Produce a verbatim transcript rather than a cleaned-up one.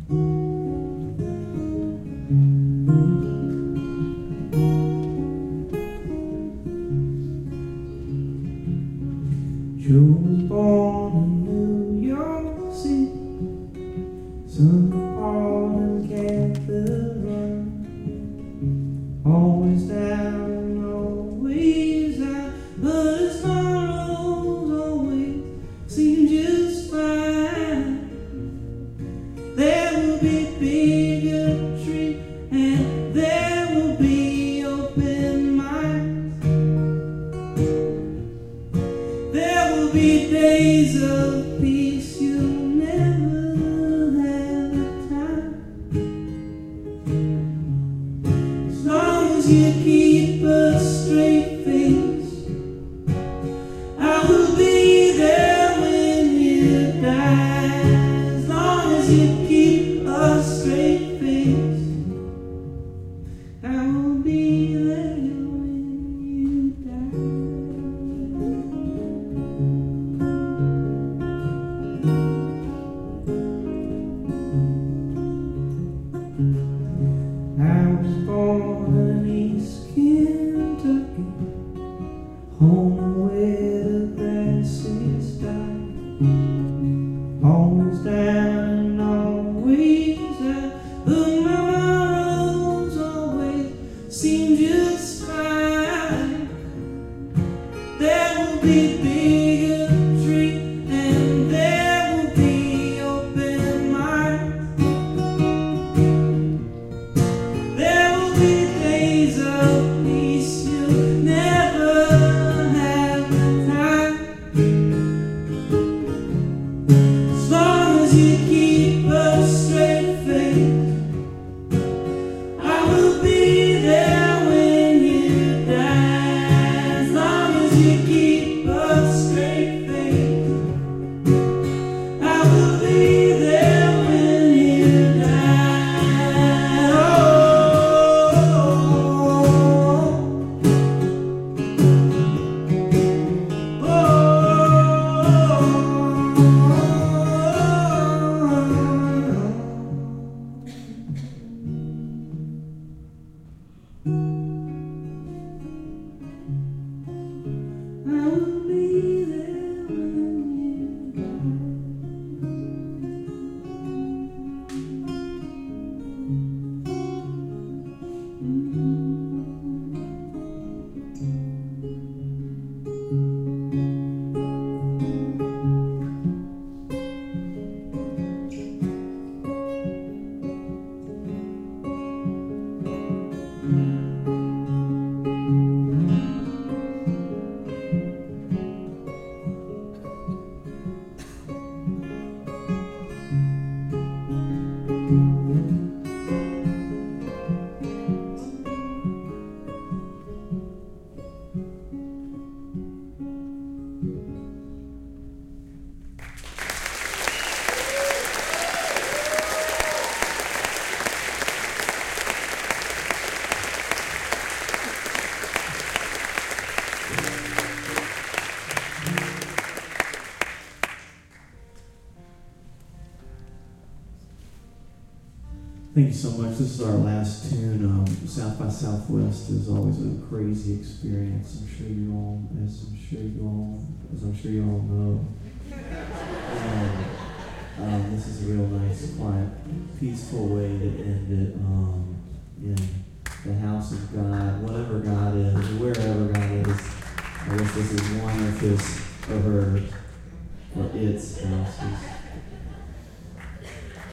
Joe was born in New York City, son of Paul and Catherine. Always down and always out, but his sorrows always seem just fine. There will be bigotry and there will be open minds. There will be days of peace you'll never have the time. As long as you keep a straight face, I will be there when you die. As long as you keep a straight face, I will be there when you die. I was born in East Kentucky, home where the grasses die. Always down and always out, but my roads always seem just fine. There will be bigotry and there will be open minds. There will be days of peace you'll never have the time. As long as you keep a straight face, I will be there when you die. As long as you keep a straight face, I will be there when you die. Oh, oh, I will be there when you Thank you so much. This is our last tune. Um, South by Southwest is always a crazy experience. I'm sure you all, as I'm sure you all, as I'm sure you all know. And, um, this is a real nice, quiet, peaceful way to end it. Um, in the house of God, whatever God is, wherever God is. I guess this is one of his, or her, or its houses.